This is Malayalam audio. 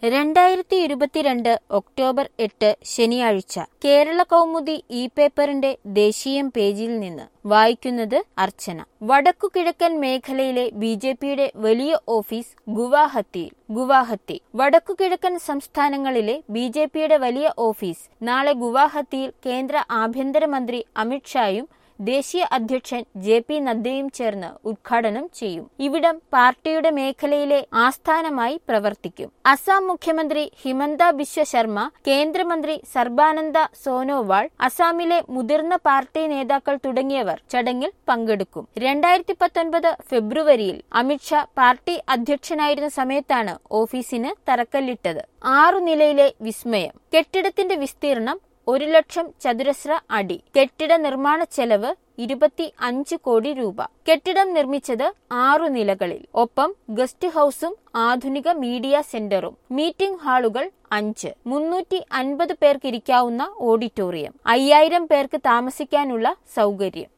2022 ഒക്ടോബർ 8 ശനിയാഴ്ച കേരള കൗമുദി പേപ്പറിന്റെ ദേശീയം പേജിൽ നിന്ന് വായിക്കുന്നത് അർച്ചന. വടക്കുകിഴക്കൻ മേഖലയിലെ ബിജെപിയുടെ വലിയ ഓഫീസ് ഗുവാഹത്തി. വടക്കുകിഴക്കൻ സംസ്ഥാനങ്ങളിലെ ബിജെപിയുടെ വലിയ ഓഫീസ് നാളെ ഗുവാഹത്തിയിൽ കേന്ദ്ര ആഭ്യന്തരമന്ത്രി അമിത്ഷായും ദേശീയ അധ്യക്ഷൻ JP നദ്ദയും ചേർന്ന് ഉദ്ഘാടനം ചെയ്യും. ഇവിടം പാർട്ടിയുടെ മേഖലയിലെ ആസ്ഥാനമായി പ്രവർത്തിക്കും. അസം മുഖ്യമന്ത്രി ഹിമന്ത ബിശ്വ ശർമ്മ, കേന്ദ്രമന്ത്രി സർബാനന്ദ സോനോവാൾ, അസാമിലെ മുതിർന്ന പാർട്ടി നേതാക്കൾ തുടങ്ങിയവർ ചടങ്ങിൽ പങ്കെടുക്കും. 2019 ഫെബ്രുവരിയിൽ അമിത്ഷാ പാർട്ടി അധ്യക്ഷനായിരുന്ന സമയത്താണ് ഓഫീസിന് തറക്കല്ലിട്ടത്. 6 നിലയിലെ വിസ്മയം. കെട്ടിടത്തിന്റെ വിസ്തീർണം 1,00,000 ചതുരശ്ര അടി. കെട്ടിട നിർമ്മാണ ചെലവ് 25 കോടി രൂപ. കെട്ടിടം നിർമ്മിച്ചത് 6 നിലകളിൽ. ഒപ്പം ഗസ്റ്റ് ഹൌസും ആധുനിക മീഡിയ സെന്ററും. മീറ്റിംഗ് ഹാളുകൾ 5, 350 പേർക്ക് ഇരിക്കാവുന്ന ഓഡിറ്റോറിയം, 5000 പേർക്ക് താമസിക്കാനുള്ള സൗകര്യം.